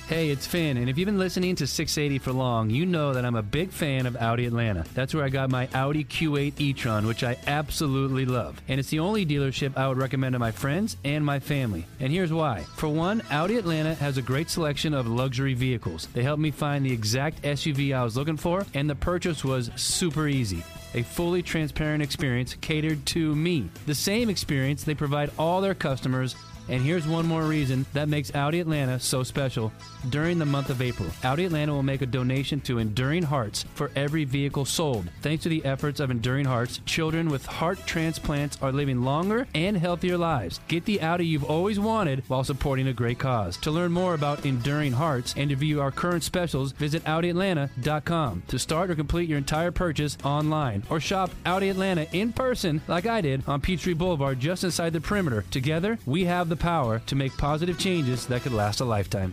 Hey, it's Finn, and if you've been listening to 680 for long, you know that I'm a big fan of Audi Atlanta. That's where I got my Audi Q8 e-tron, which I absolutely love. And it's the only dealership I would recommend to my friends and my family. And here's why. For one, Audi Atlanta has a great selection of luxury vehicles. They helped me find the exact SUV I was looking for, and the purchase was super easy. A fully transparent experience catered to me. The same experience they provide all their customers. And here's one more reason that makes Audi Atlanta so special. During the month of April, Audi Atlanta will make a donation to Enduring Hearts for every vehicle sold. Thanks to the efforts of Enduring Hearts, children with heart transplants are living longer and healthier lives. Get the Audi you've always wanted while supporting a great cause. To learn more about Enduring Hearts and to view our current specials, visit AudiAtlanta.com. To start or complete your entire purchase online, or shop Audi Atlanta in person like I did on Peachtree Boulevard just inside the perimeter. Together, we have the power to make positive changes that could last a lifetime.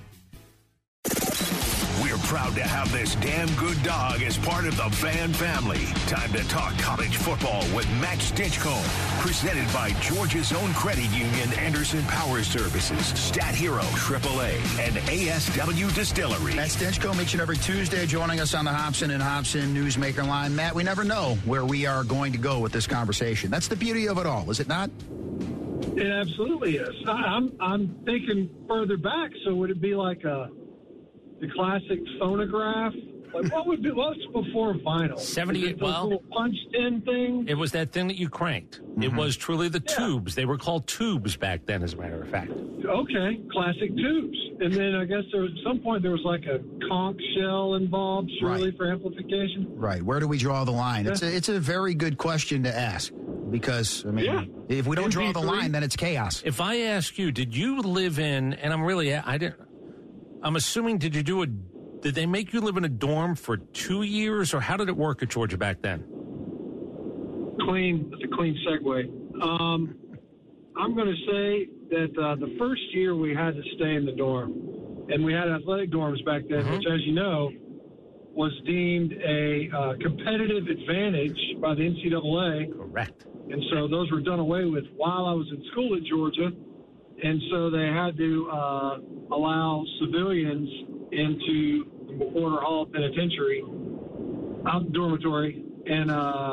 We're proud to have this damn good dog as part of the Fan family. Time to talk college football with Matt Stinchcomb. Presented by Georgia's own credit union, Anderson Power Services, Stat Hero, AAA, and ASW Distillery. Matt Stinchcomb each and every Tuesday joining us on the Hobson and Hobson Newsmaker line. Matt, we never know where we are going to go with this conversation. That's the beauty of it all, is it not? It absolutely is. I'm thinking further back. So would it be like the classic phonograph? Like what's before vinyl? 78. Well, little punched-in thing. It was that thing that you cranked. Mm-hmm. It was truly the tubes. They were called tubes back then, as a matter of fact. Okay, classic tubes. And then I guess at some point there was like a conch shell involved, surely, for amplification. Right. Where do we draw the line? Yeah. It's a very good question to ask. Because, I mean, if we don't draw the line, then it's chaos. If I ask you, did you live in, and I'm assuming, did they make you live in a dorm for 2 years, or how did it work at Georgia back then? That's a clean segue. I'm going to say that the first year we had to stay in the dorm, and we had athletic dorms back then, which, as you know, was deemed a competitive advantage by the NCAA. Correct. And so those were done away with while I was in school at Georgia. And so they had to allow civilians into the McWhorter Hall Penitentiary, out the dormitory. And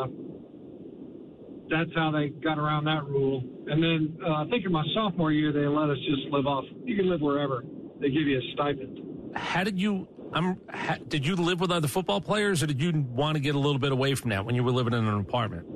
that's how they got around that rule. And then I think in my sophomore year, they let us just live off. You can live wherever. They give you a stipend. How did you did you live with other football players, or did you want to get a little bit away from that when you were living in an apartment?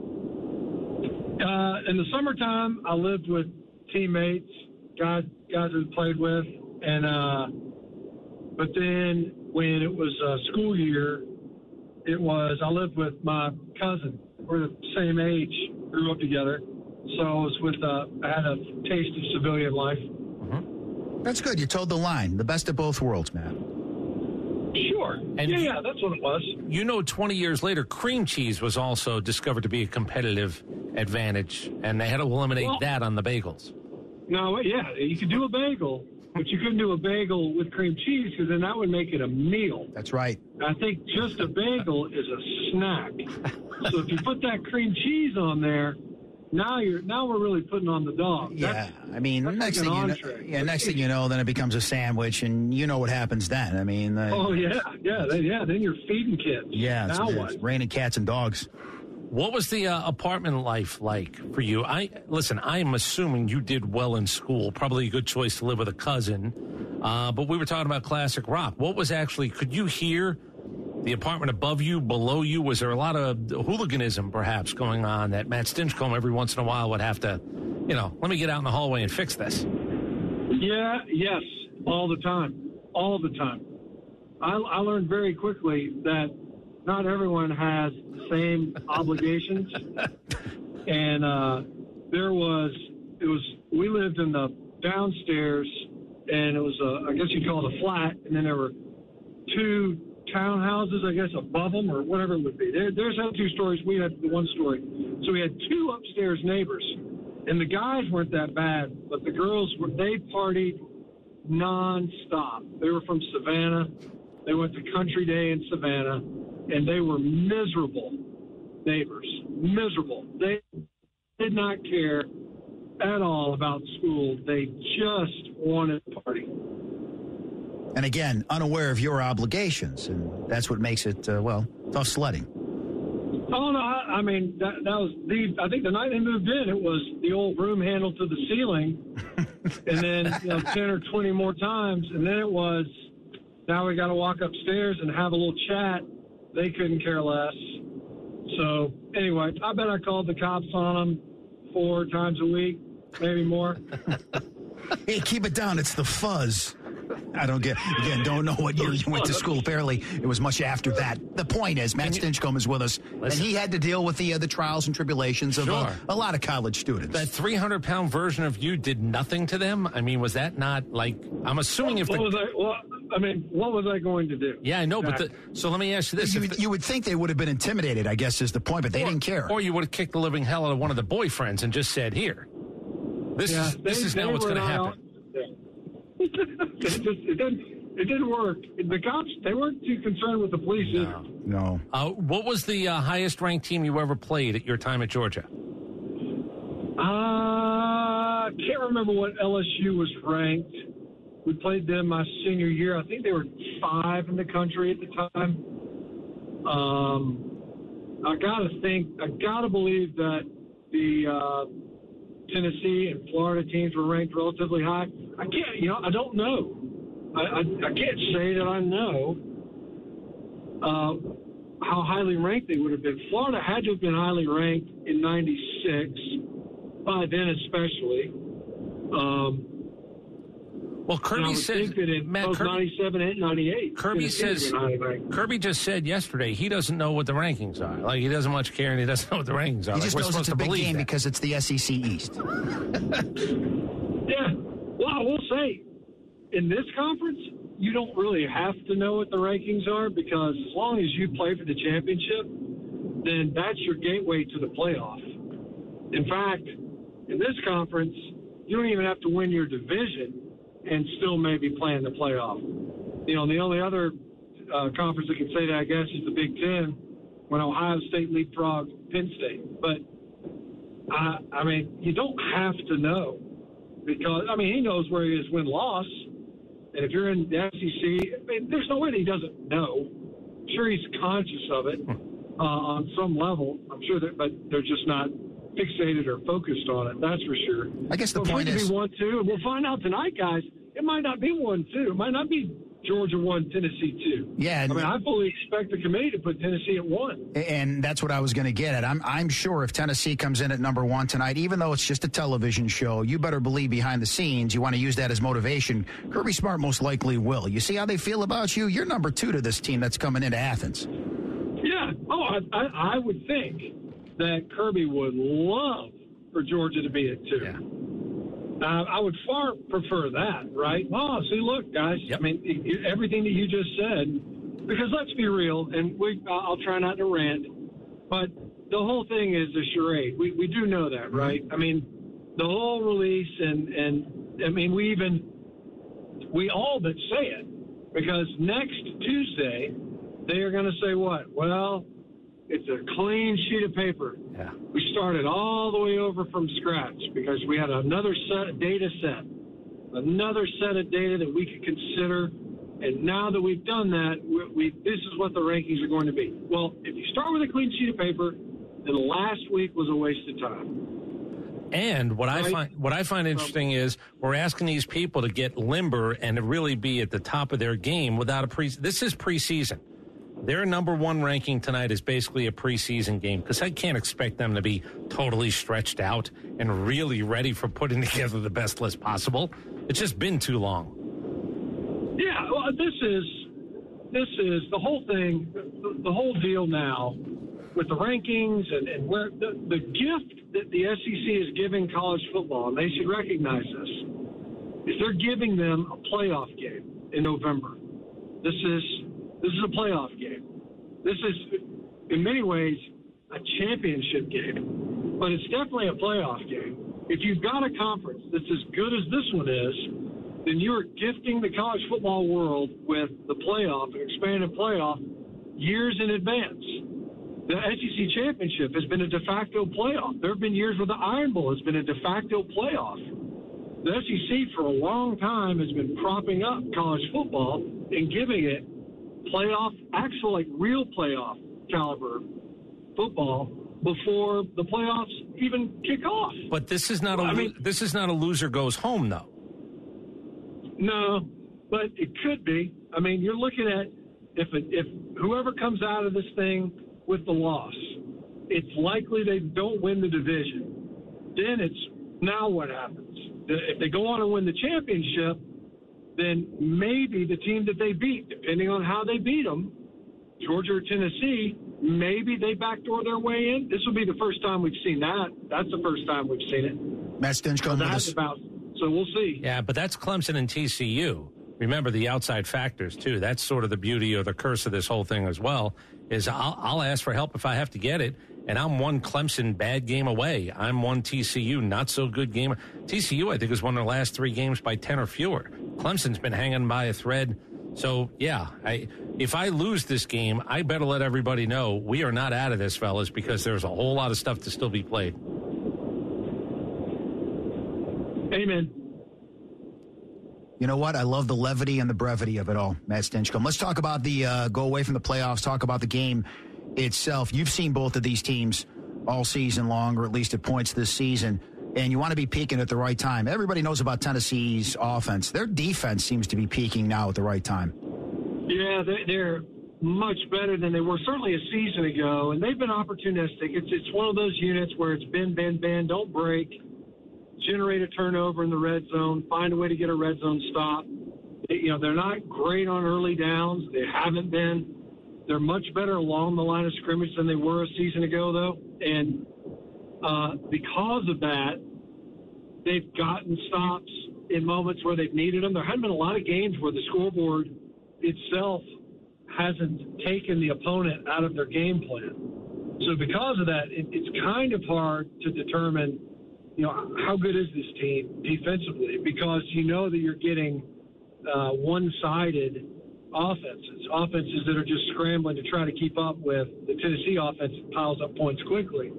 In the summertime, I lived with teammates, guys I played with, and but then when it was school year, I lived with my cousin. We're the same age, grew up together, so I had a taste of civilian life. Mm-hmm. That's good. You toed the line. The best of both worlds, man. Sure. And yeah, that's what it was. 20 years later, cream cheese was also discovered to be a competitive advantage, and they had to eliminate that on the bagels. No, yeah, you could do a bagel, but you couldn't do a bagel with cream cheese because then that would make it a meal. That's right. I think just a bagel is a snack. So if you put that cream cheese on there, now we're really putting on the dog. Yeah, I mean, next thing you know, then it becomes a sandwich, and you know what happens then. I mean, then you're feeding kids. Yeah, now it's raining cats and dogs. What was the apartment life like for you? I'm assuming you did well in school. Probably a good choice to live with a cousin. But we were talking about classic rock. What was could you hear the apartment above you, below you? Was there a lot of hooliganism perhaps going on that Matt Stinchcomb every once in a while would have to, let me get out in the hallway and fix this? Yes, all the time. I learned very quickly that not everyone has the same obligations. And we lived in the downstairs, and it was I guess you'd call it a flat, and then there were two townhouses, I guess, above them or whatever it would be. There's had 2 stories. We had the 1 story. So we had 2 upstairs neighbors, and the guys weren't that bad, but the girls they partied nonstop. They were from Savannah. They went to Country Day in Savannah, and they were miserable neighbors. Miserable. They did not care at all about school. They just wanted to party. And again, unaware of your obligations, and that's what makes it, tough sledding. Oh, no, I mean, that was I think the night they moved in, it was the old broom handle to the ceiling, and then 10 or 20 more times, and then it was, now we got to walk upstairs and have a little chat. They couldn't care less. So, anyway, I bet I called the cops on them 4 times a week, maybe more. Hey, keep it down. It's the fuzz. I don't know what year you went to school. Apparently, it was much after that. The point is, Matt Stinchcomb is with us, and he had to deal with the trials and tribulations of a lot of college students. That 300-pound version of you did nothing to them? I mean, was that not like, I'm assuming what was I going to do? Yeah, I know, but so let me ask you this. You would think they would have been intimidated, I guess, is the point, but they didn't care. Or you would have kicked the living hell out of one of the boyfriends and just said, here, this is now what's going to happen. It didn't work. The cops, they weren't too concerned with the police either. No. What was the highest ranked team you ever played at your time at Georgia? I can't remember what LSU was ranked. We played them my senior year. I think they were 5 in the country at the time. I gotta believe that the Tennessee and Florida teams were ranked relatively high. I don't know. I can't say that I know how highly ranked they would have been. Florida had to have been highly ranked in '96, by then especially. Well, Kirby said, both 97 and 98. Kirby just said yesterday he doesn't know what the rankings are. Like, he doesn't much care, and he doesn't know what the rankings are. He just knows it's a big game that because it's the SEC East. Yeah. Well, I will say, in this conference, you don't really have to know what the rankings are, because as long as you play for the championship, then that's your gateway to the playoff. In fact, in this conference, you don't even have to win your division and still maybe play in the playoff. The only other conference that can say that, I guess, is the Big Ten, when Ohio State leapfrogged Penn State. But, I mean, you don't have to know, because, I mean, he knows where he is win-loss. And if you're in the SEC, I mean, there's no way that he doesn't know. I'm sure he's conscious of it on some level. I'm sure but they're just not fixated or focused on it. That's for sure. I guess the point is, it might be 1-2, and we'll find out tonight, guys. It might not be 1-2. It might not be Georgia 1, Tennessee 2. Yeah, I mean, I fully expect the committee to put Tennessee at 1. And that's what I was going to get at. I'm sure if Tennessee comes in at number 1 tonight, even though it's just a television show, you better believe behind the scenes you want to use that as motivation. Kirby Smart most likely will. You see how they feel about you? You're number 2 to this team that's coming into Athens. Yeah. Oh, I would think that Kirby would love for Georgia to be at 2. Yeah. I would far prefer that, right? Oh, see, look, guys. Yep. I mean, everything that you just said, because let's be real, and I'll try not to rant, but the whole thing is a charade. We do know that, right? I mean, the whole release, and I mean, we all but say it, because next Tuesday, they are going to say what? Well, it's a clean sheet of paper. Yeah. We started all the way over from scratch because we had another data set that we could consider. And now that we've done that, this is what the rankings are going to be. Well, if you start with a clean sheet of paper, then last week was a waste of time. And what I find interesting is we're asking these people to get limber and to really be at the top of their game without this is preseason. Their number 1 ranking tonight is basically a preseason game, because I can't expect them to be totally stretched out and really ready for putting together the best list possible. It's just been too long. Yeah, well, this is the whole thing, the whole deal now with the rankings and where the gift that the SEC is giving college football, and they should recognize this, is they're giving them a playoff game in November. This is a playoff game. This is, in many ways, a championship game, but it's definitely a playoff game. If you've got a conference that's as good as this one is, then you're gifting the college football world with the playoff, an expanded playoff, years in advance. The SEC championship has been a de facto playoff. There have been years where the Iron Bowl has been a de facto playoff. the SEC for a long time has been propping up college football and giving it playoff, actual, like real playoff caliber football before the playoffs even kick off. But this is not this is not a loser goes home, though. No, but it could be. I mean, you're looking at if whoever comes out of this thing with the loss, it's likely they don't win the division. Then it's now what happens? If they go on and win the championship, then maybe the team that they beat, depending on how they beat them, Georgia or Tennessee, maybe they backdoor their way in. This will be the first time we've seen that. That's the first time we've seen it. Matt Stinchcomb with us. So we'll see. Yeah, but that's Clemson and TCU. Remember the outside factors, too. That's sort of the beauty or the curse of this whole thing as well, is I'll ask for help if I have to get it, and I'm one Clemson bad game away. I'm one TCU not so good game. TCU, I think, has won their last 3 games by 10 or fewer. Clemson's been hanging by a thread. So, yeah, if I lose this game, I better let everybody know we are not out of this, fellas, because there's a whole lot of stuff to still be played. Amen. You know what? I love the levity and the brevity of it all, Matt Stinchcomb. Let's talk about the go away from the playoffs, talk about the game itself. You've seen both of these teams all season long, or at least at points this season, and you want to be peaking at the right time. Everybody knows about Tennessee's offense. Their defense seems to be peaking now at the right time. Yeah, they're much better than they were certainly a season ago, and they've been opportunistic. It's one of those units where it's bend, don't break, generate a turnover in the red zone, find a way to get a red zone stop. They're not great on early downs. They haven't been. They're much better along the line of scrimmage than they were a season ago, though. And because of that, they've gotten stops in moments where they've needed them. There haven't been a lot of games where the scoreboard itself hasn't taken the opponent out of their game plan. So because of that, it's kind of hard to determine, how good is this team defensively, because you know that you're getting one-sided offenses that are just scrambling to try to keep up with the Tennessee offense that piles up points quickly.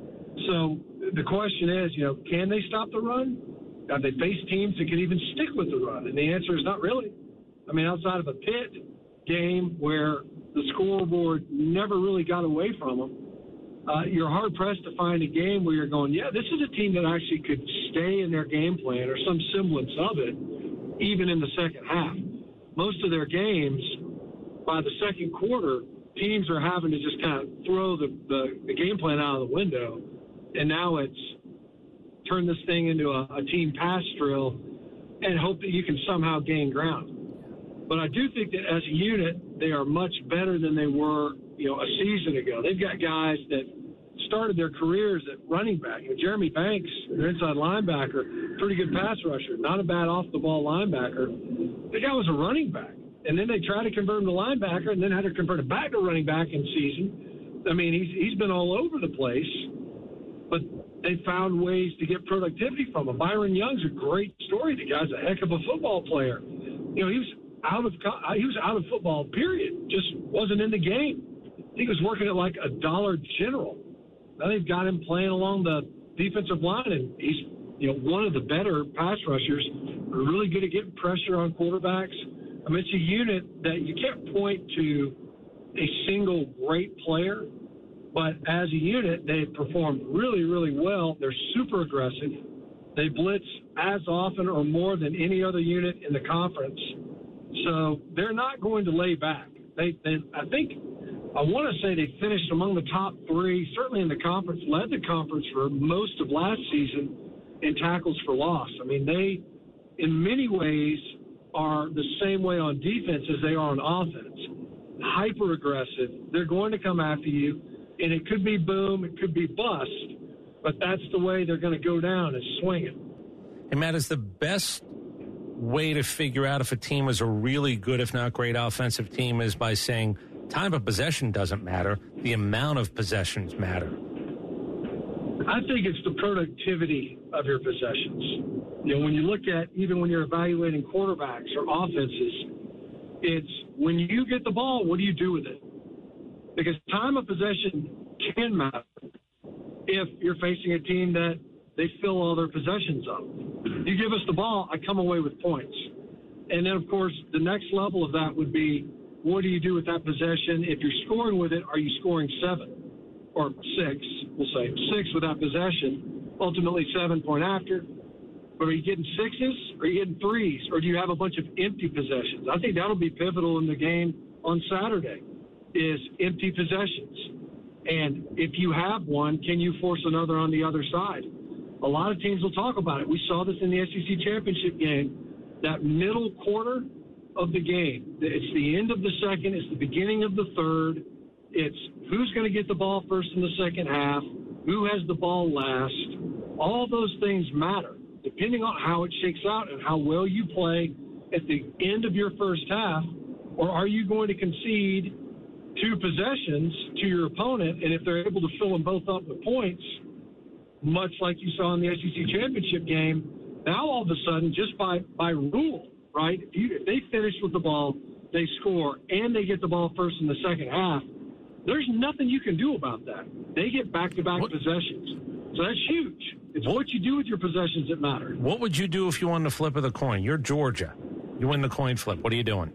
So the question is, can they stop the run? Have they faced teams that can even stick with the run? And the answer is not really. I mean, outside of a Pitt game where the scoreboard never really got away from them, you're hard-pressed to find a game where you're going, yeah, this is a team that actually could stay in their game plan or some semblance of it, even in the second half. Most of their games, by the second quarter, teams are having to just kind of throw the game plan out of the window, and now it's turn this thing into a team pass drill and hope that you can somehow gain ground. But I do think that as a unit, they are much better than they were, a season ago. They've got guys that started their careers at running back. Jeremy Banks, their inside linebacker, pretty good pass rusher, not a bad off-the-ball linebacker. The guy was a running back. And then they tried to convert him to linebacker and then had to convert him back to running back in season. I mean, he's been all over the place, but they found ways to get productivity from him. Byron Young's a great story. The guy's a heck of a football player. He was out of football, period. Just wasn't in the game. He was working at like a Dollar General. Now they've got him playing along the defensive line, and he's one of the better pass rushers. Really good at getting pressure on quarterbacks. I mean, it's a unit that you can't point to a single great player, but as a unit, they've performed really, really well. They're super aggressive. They blitz as often or more than any other unit in the conference. So they're not going to lay back. I want to say they finished among the top 3, certainly in the conference, led the conference for most of last season in tackles for loss. I mean, they, in many ways, are the same way on defense as they are on offense. Hyper aggressive. They're going to come after you, and it could be boom, it could be bust, but that's the way they're going to go down, is swinging. And Matt, is the best way to figure out if a team is a really good, if not great, offensive team is by saying time of possession doesn't matter, the amount of possessions matter? I think it's the productivity of your possessions. When you look at, even when you're evaluating quarterbacks or offenses, it's when you get the ball, what do you do with it? Because time of possession can matter if you're facing a team that they fill all their possessions up. You give us the ball, I come away with points. And then, of course, the next level of that would be, what do you do with that possession? If you're scoring with it, are you scoring 7 or 6? We'll say 6 with that possession, ultimately 7 point after. But are you getting 6s? Are you getting 3s? Or do you have a bunch of empty possessions? I think that'll be pivotal in the game on Saturday, is empty possessions. And if you have one, can you force another on the other side? A lot of teams will talk about it. We saw this in the SEC championship game. That middle quarter of the game, it's the end of the second, it's the beginning of the third. It's who's going to get the ball first in the second half, who has the ball last. All those things matter, depending on how it shakes out and how well you play at the end of your first half. Or are you going to concede 2 possessions to your opponent, and if they're able to fill them both up with points, much like you saw in the SEC championship game, now all of a sudden, just by rule, right, if they finish with the ball, they score, and they get the ball first in the second half, there's nothing you can do about that. They get back-to-back possessions. So that's huge. It's what you do with your possessions that matter. What would you do if you won the flip of the coin? You're Georgia. You win the coin flip. What are you doing?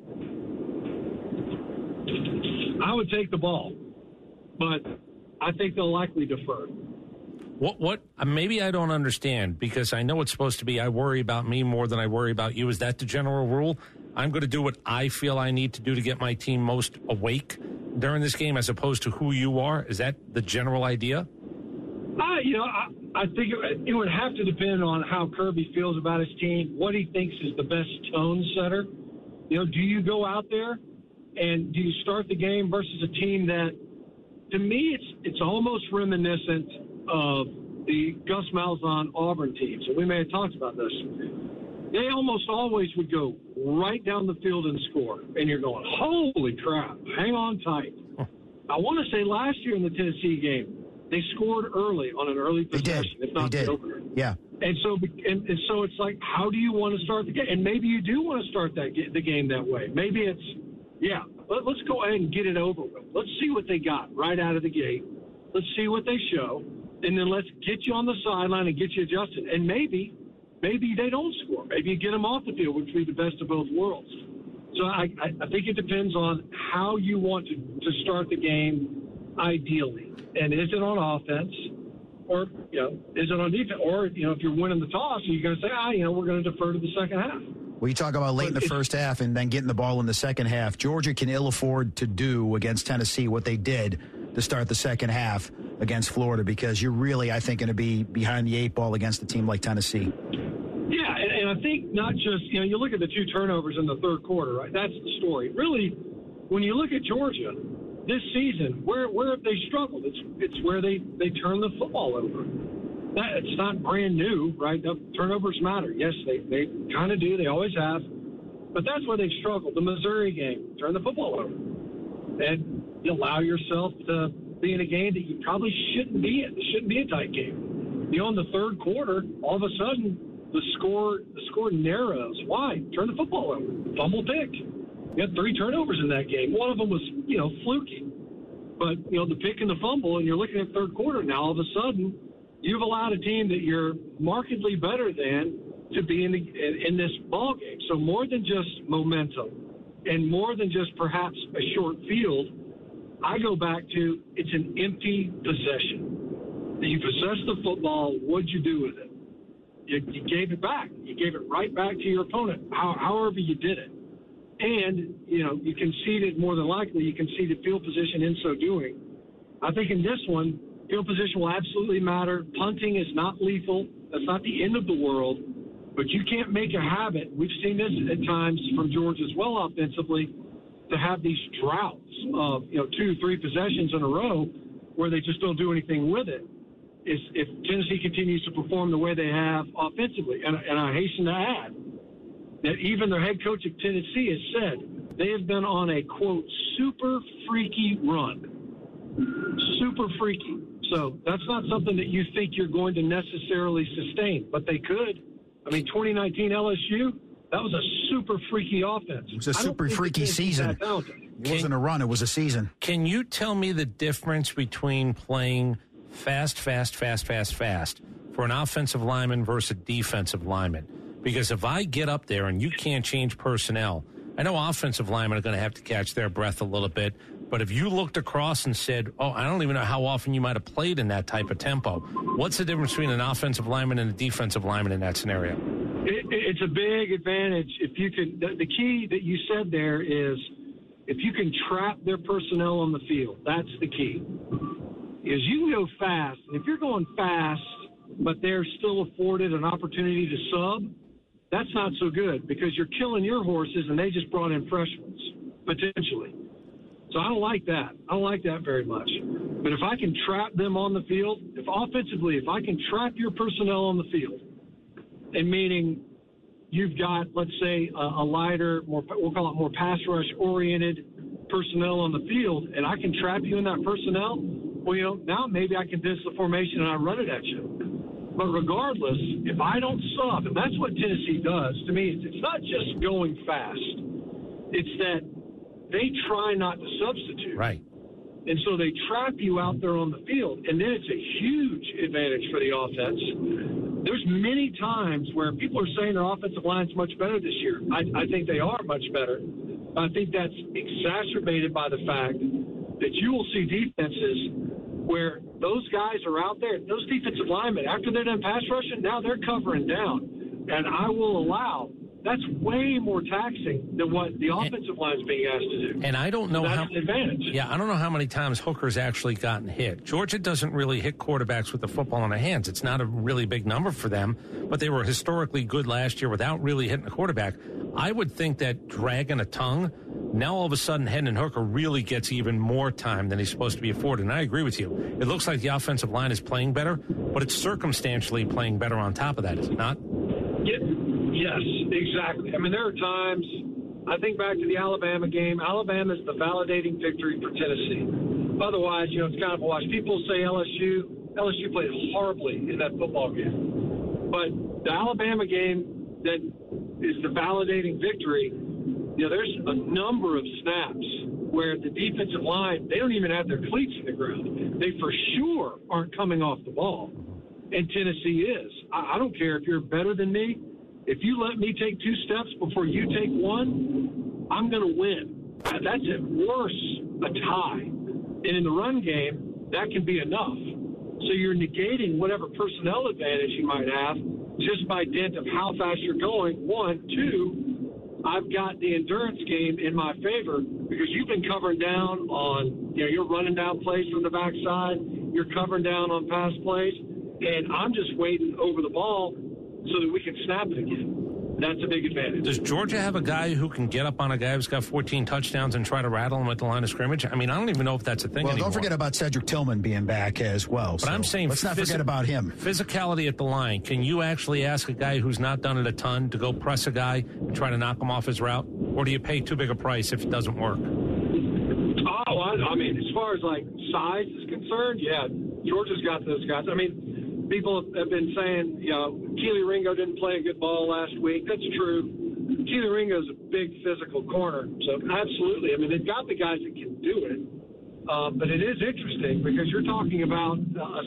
I would take the ball, but I think they'll likely defer. What? Maybe I don't understand, because I know it's supposed to be I worry about me more than I worry about you. Is that the general rule? I'm going to do what I feel I need to do to get my team most awake during this game, as opposed to who you are? Is that the general idea? I think it would have to depend on how Kirby feels about his team, what he thinks is the best tone setter. Do you go out there and do you start the game versus a team that, to me, it's almost reminiscent of the Gus Malzahn Auburn teams, and we may have talked about this. They almost always would go right down the field and score, and you're going, holy crap, hang on tight. I want to say last year in the Tennessee game, they scored early on an early possession, if not the opener. Yeah. And so it's like, how do you want to start the game? And maybe you do want to start the game that way. Maybe it's, let's go ahead and get it over with. Let's see what they got right out of the gate. Let's see what they show. And then let's get you on the sideline and get you adjusted. And maybe they don't score. Maybe you get them off the field, which would be the best of both worlds. So I think it depends on how you want to start the game ideally. And is it on offense, or, is it on defense? Or, if you're winning the toss, are you going to say, we're going to defer to the second half? Well, you talk about late in the first half and then getting the ball in the second half. Georgia can ill afford to do against Tennessee what they did to start the second half against Florida, because you're really, I think, going to be behind the 8 ball against a team like Tennessee. Yeah, and I think not just, you look at the 2 turnovers in the third quarter, right? That's the story. Really, when you look at Georgia this season, where have they struggled? It's where they turn the football over. It's not brand new, right? The turnovers matter. Yes, they kind of do. They always have. But that's where they've struggled. The Missouri game, turn the football over. And you allow yourself to be in a game that you probably shouldn't be in. It shouldn't be a tight game. In the third quarter, all of a sudden, the score narrows. Why? Turn the football over. Fumble pick. You had 3 turnovers in that game. One of them was, fluky. But, the pick and the fumble, and you're looking at third quarter now, all of a sudden, you've allowed a team that you're markedly better than to be in this ball game. So more than just momentum and more than just perhaps a short field, I go back to it's an empty possession. You possessed the football. What'd you do with it? You gave it back. You gave it right back to your opponent, however you did it. And, you conceded, more than likely, you conceded field position in so doing. I think in this one, field position will absolutely matter. Punting is not lethal. That's not the end of the world. But you can't make a habit. We've seen this at times from Georgia as well offensively, to have these droughts of 2-3 possessions in a row where they just don't do anything with it. If Tennessee continues to perform the way they have offensively, and I hasten to add that even their head coach of Tennessee has said they have been on a, quote, super freaky run. Super freaky. So that's not something that you think you're going to necessarily sustain, but they could. 2019 LSU, that was a super freaky offense. It was a super freaky season. It wasn't a run, it was a season. Can you tell me the difference between playing fast for an offensive lineman versus a defensive lineman. Because if I get up there and you can't change personnel, I know offensive linemen are going to have to catch their breath a little bit, but if you looked across and said, oh, I don't even know how often you might have played in that type of tempo, what's the difference between an offensive lineman and a defensive lineman in that scenario? It's a big advantage if you can. The key that you said there is if you can trap their personnel on the field. That's the key. Is you can go fast, and if you're going fast, but they're still afforded an opportunity to sub, that's not so good because you're killing your horses, and they just brought in fresh ones potentially. So I don't like that. I don't like that very much. But if I can trap them on the field, if I can trap your personnel on the field, and meaning you've got, let's say, a lighter, more, we'll call it more pass rush oriented personnel on the field, and I can trap you in that personnel, well, now maybe I condense the formation and I run it at you. But regardless, if I don't sub, and that's what Tennessee does, to me, it's not just going fast. It's that they try not to substitute. Right. And so they trap you out there on the field, and then it's a huge advantage for the offense. There's many times where people are saying their offensive line's much better this year. I think they are much better. I think that's exacerbated by the fact that you will see defenses where those guys are out there, those defensive linemen, after they're done pass rushing, now they're covering down. And I will allow that's way more taxing than what the offensive line is being asked to do. And I don't know how. That's an advantage. Yeah, I don't know how many times Hooker's actually gotten hit. Georgia doesn't really hit quarterbacks with the football in their hands. It's not a really big number for them, but they were historically good last year without really hitting a quarterback. I would think that dragging a tongue, now all of a sudden Hendon Hooker really gets even more time than he's supposed to be afforded. And I agree with you. It looks like the offensive line is playing better, but it's circumstantially playing better on top of that, is it not? Yes, exactly. I mean, there are times, I think back to the Alabama game. Alabama is the validating victory for Tennessee. Otherwise, it's kind of a wash. People say LSU played horribly in that football game. But the Alabama game that is the validating victory, there's a number of snaps where the defensive line, they don't even have their cleats in the ground. They for sure aren't coming off the ball. And Tennessee is. I don't care if you're better than me. If you let me take 2 steps before you take 1, I'm going to win. That's at worst a tie. And in the run game, that can be enough. So you're negating whatever personnel advantage you might have just by dint of how fast you're going. 1, 2, I've got the endurance game in my favor because you've been covering down on, you're running down plays from the backside. You're covering down on pass plays. And I'm just waiting over the ball so that we can snap it again. That's a big advantage. Does Georgia have a guy who can get up on a guy who's got 14 touchdowns and try to rattle him at the line of scrimmage? I mean, I don't even know if that's a thing anymore. Don't forget about Cedric Tillman being back as well. But I'm saying let's not forget about him. Physicality at the line. Can you actually ask a guy who's not done it a ton to go press a guy and try to knock him off his route? Or do you pay too big a price if it doesn't work? Oh, I mean, as far as like size is concerned, yeah, Georgia's got those guys. I mean, people have been saying, Keely Ringo didn't play a good ball last week. That's true. Keely Ringo's a big physical corner, so absolutely. I mean, they've got the guys that can do it, but it is interesting because you're talking about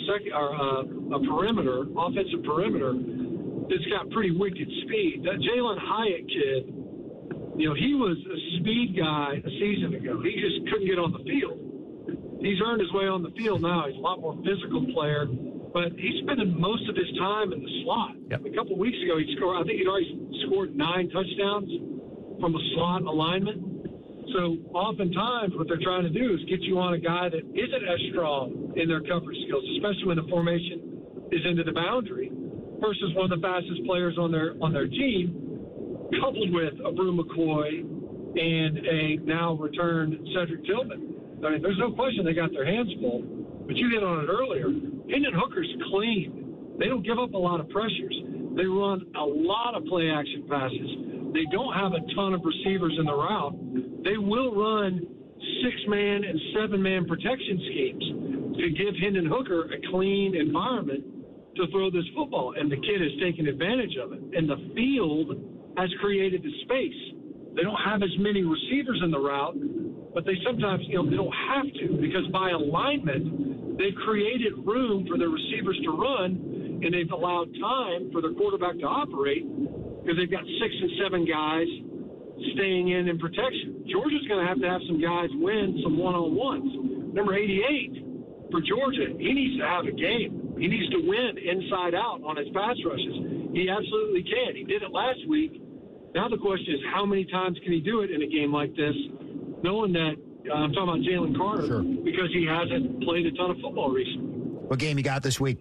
a perimeter, offensive perimeter that's got pretty wicked speed. That Jalen Hyatt kid, he was a speed guy a season ago. He just couldn't get on the field. He's earned his way on the field now. He's a lot more physical player. But he's spending most of his time in the slot. Yep. A couple of weeks ago, he'd already scored 9 touchdowns from a slot alignment. So oftentimes what they're trying to do is get you on a guy that isn't as strong in their coverage skills, especially when the formation is into the boundary, versus one of the fastest players on their team, coupled with a Brew McCoy and a now returned Cedric Tillman. I mean, there's no question they got their hands full. But you hit on it earlier. Hendon Hooker's clean. They don't give up a lot of pressures. They run a lot of play-action passes. They don't have a ton of receivers in the route. They will run 6-man and 7-man protection schemes to give Hendon Hooker a clean environment to throw this football. And the kid has taken advantage of it. And the field has created the space. They don't have as many receivers in the route, but they sometimes, they don't have to because by alignment, they've created room for their receivers to run, and they've allowed time for their quarterback to operate because they've got 6 and 7 guys staying in protection. Georgia's going to have some guys win some one-on-ones. Number 88 for Georgia, he needs to have a game. He needs to win inside out on his pass rushes. He absolutely can. He did it last week. Now the question is, how many times can he do it in a game like this, knowing that I'm talking about Jalen Carter, sure, because he hasn't played a ton of football recently. What game you got this week?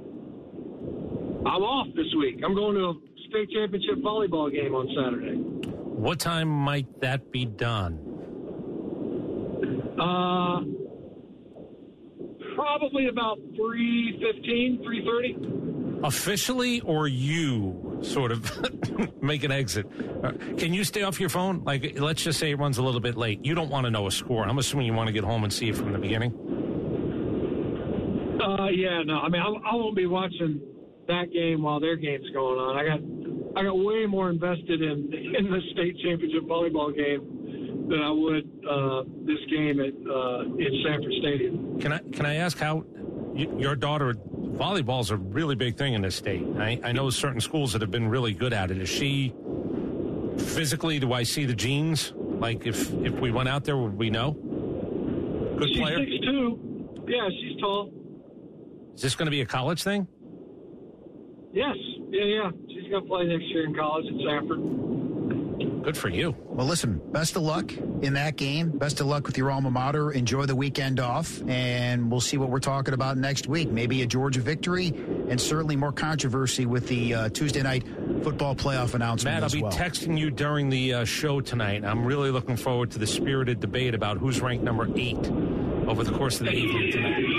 I'm off this week. I'm going to a state championship volleyball game on Saturday. What time might that be done? Probably about 3:15, 3:30. Officially, or you sort of make an exit? Can you stay off your phone? Like, let's just say it runs a little bit late. You don't want to know a score. I'm assuming you want to get home and see it from the beginning. Yeah, no. I mean, I won't be watching that game while their game's going on. I got way more invested in the state championship volleyball game than I would this game at in Sanford Stadium. Can I ask how your daughter? Volleyball's a really big thing in this state. I know certain schools that have been really good at it. Is she physically? Do I see the genes? Like if we went out there, would we know? Good player. She's 6'2". Yeah, she's tall. Is this going to be a college thing? Yes. Yeah. She's going to play next year in college at Sanford. Good for you. Well, listen, best of luck in that game. Best of luck with your alma mater. Enjoy the weekend off, and we'll see what we're talking about next week. Maybe a Georgia victory, and certainly more controversy with the Tuesday night football playoff announcement. Matt, I'll be texting you during the show tonight. I'm really looking forward to the spirited debate about who's ranked number 8 over the course of the evening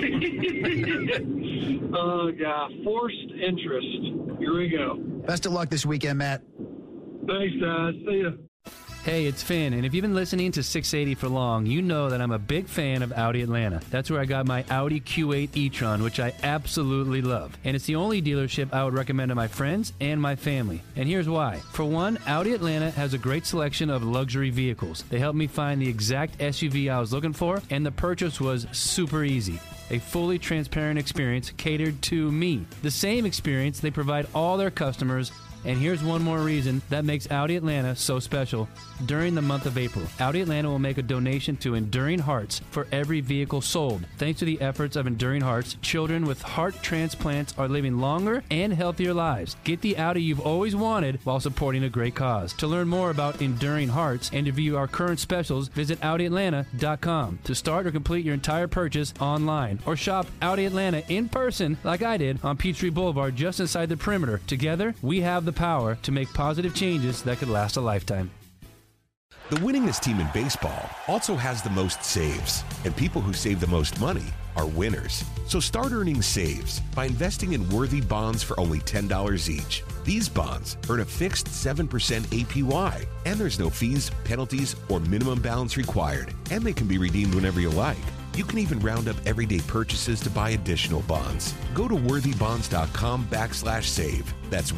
tonight. Oh, God. Forced interest. Here we go. Best of luck this weekend, Matt. Thanks, guys. See ya. Hey, it's Finn, and if you've been listening to 680 for long, you know that I'm a big fan of Audi Atlanta. That's where I got my Audi Q8 e-tron, which I absolutely love. And it's the only dealership I would recommend to my friends and my family. And here's why. For one, Audi Atlanta has a great selection of luxury vehicles. They helped me find the exact SUV I was looking for, and the purchase was super easy. A fully transparent experience catered to me. The same experience they provide all their customers. And here's one more reason that makes Audi Atlanta so special. During the month of April, Audi Atlanta will make a donation to Enduring Hearts for every vehicle sold. Thanks to the efforts of Enduring Hearts, children with heart transplants are living longer and healthier lives. Get the Audi you've always wanted while supporting a great cause. To learn more about Enduring Hearts and to view our current specials, visit AudiAtlanta.com. To start or complete your entire purchase online, or shop Audi Atlanta in person like I did on Peachtree Boulevard just inside the perimeter. Together, we have the power to make positive changes that could last a lifetime. The winningest team in baseball also has the most saves, and people who save the most money are winners. So start earning saves by investing in Worthy bonds for only $10 each. These bonds earn a fixed 7% APY, and there's no fees, penalties, or minimum balance required, and they can be redeemed whenever you like. You can even round up everyday purchases to buy additional bonds. Go to worthybonds.com/save. That's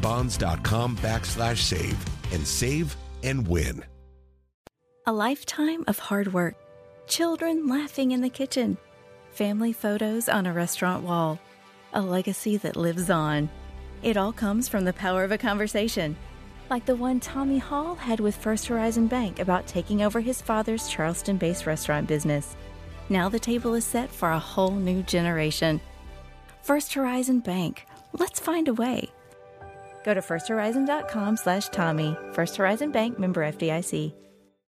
worthybonds.com/save, and save and win. A lifetime of hard work, children laughing in the kitchen, family photos on a restaurant wall, a legacy that lives on. It all comes from the power of a conversation, like the one Tommy Hall had with First Horizon Bank about taking over his father's Charleston-based restaurant business. Now the table is set for a whole new generation. First Horizon Bank. Let's find a way. Go to firsthorizon.com/Tommy. First Horizon Bank, member FDIC.